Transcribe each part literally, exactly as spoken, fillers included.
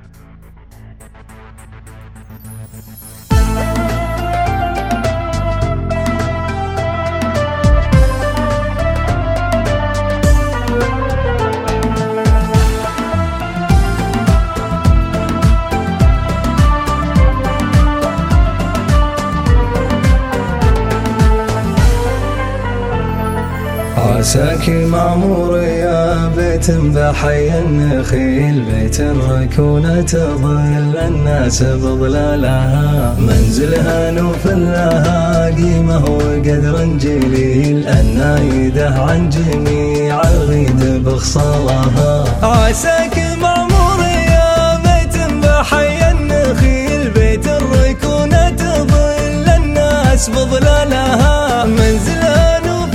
عساك معمور يا بيت بحي النخيل، بيت ركونة تظل الناس بظلالها، منزلها نوفلها قيمة وقدر جليل، النايده عن جميع الغيد بخصالها. عساك معمور يا بيت بحي النخيل، بيت الركونة تظل الناس بظلالها، منزلها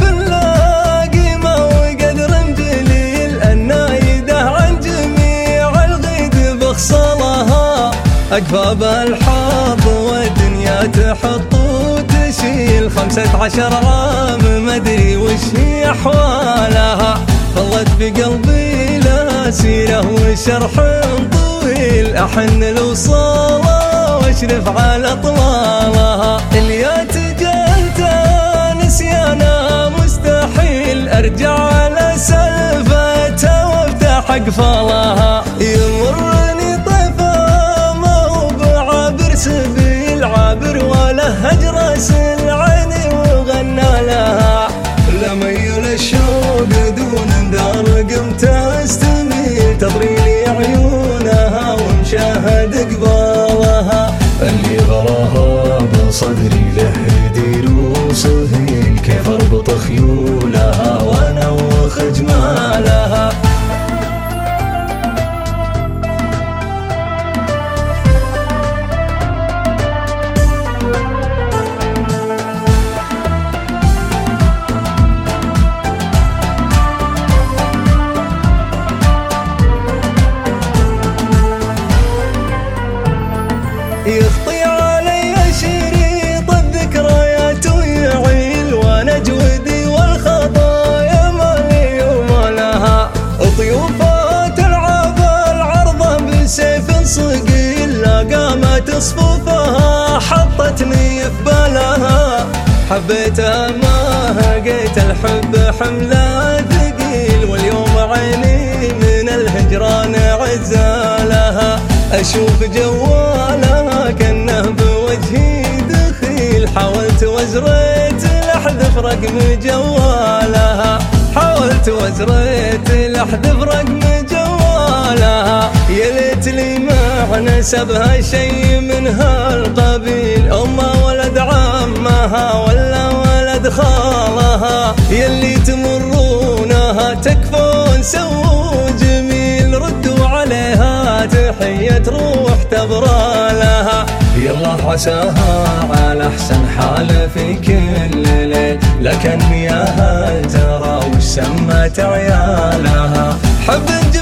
أكفاب الحظ والدنيا تحط وتشيل، خمسة عشر عام مدري وش هي أحوالها، ظلت بقلبي لها سيرة وشرح طويل، أحن لوصالها واشرف على طلالها، اللي تجاهلتها نسيانها مستحيل، أرجع على سلفتها وافتح أقفالها، يمرني سبيل عابر ولا هجر سلعني وغنى لها، لميل الشوق دون دار قمت استميل، تضري لي عيونها ومشاهد قبالها، اللي غراها بصدري له دير وصهيل، كيف اربط خيولها وانوخ جمالها. يخطي علي شريط الذكريات ويعيل، وانا جودي والخطايا مالي وما لها، طيوفات العاب العرضه بسيف صقيل، لا قامت صفوفها حطتني في بالها، حبيتها ما هقيت الحب حمله ثقيل، واليوم عيني من الهجران عزالها، اشوف جوالها كأنه بوجهي دخيل، حاولت وزريت لأحذف رقم جوالها، حاولت وزريت لأحذف رقم جوالها، يا ليت لي ما نسبها شي من هالقبيل، أمها ولد عمها ولا ولد خالها، يلي تمرونها تكفون سووا جميل، ردوا عليها تحية روح تبرى لها، يلا عساها على احسن حال في كل ليل، لكن ياها ترى وش سمت عيالها، حب